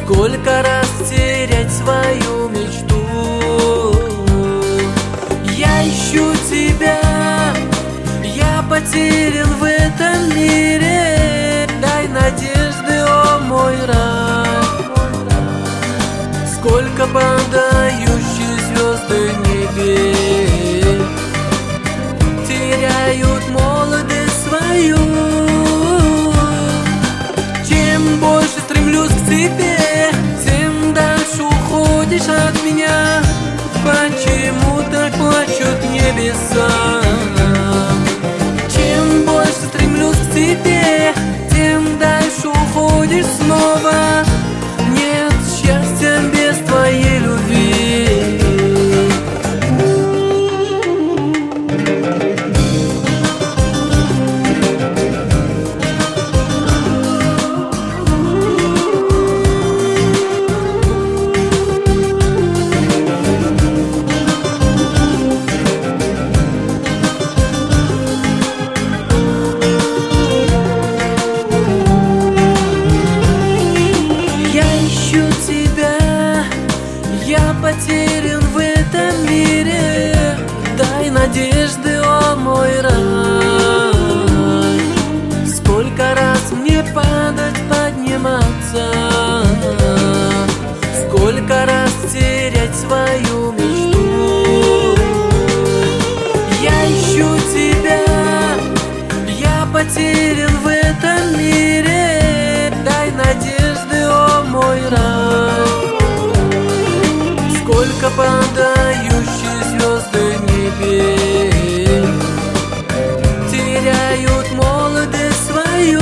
Сколько раз терять свою мечту. Я ищу тебя, я потерян в этом мире. Дай надежды, о мой рай. Сколько падающих звезды небес теряют молодость свою. Чем больше стремлюсь к тебе, тем дальше уходишь от меня. Почему так плачут небеса? Чем больше стремлюсь к тебе, тем дальше уходишь снова. Нет счастья без твоей любви. Я потерян в этом мире. Дай надежды, о мой рай. Сколько раз мне падать, подниматься, сколько раз терять свою мечту. Я ищу тебя, я потерян в этом мире. Дай надежды, о мой рай. Сколько падающих звезды небес теряют молодость свою.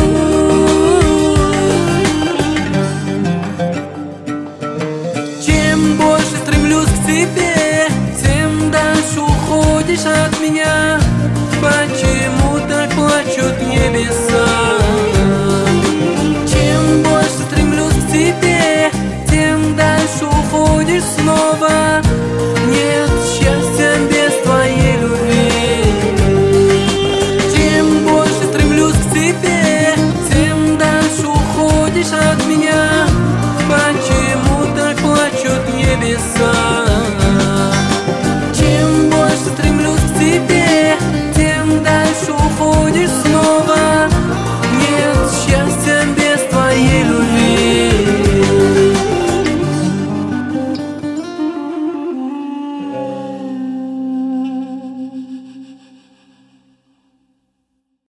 Чем больше стремлюсь к тебе, тем дальше уходишь от меня.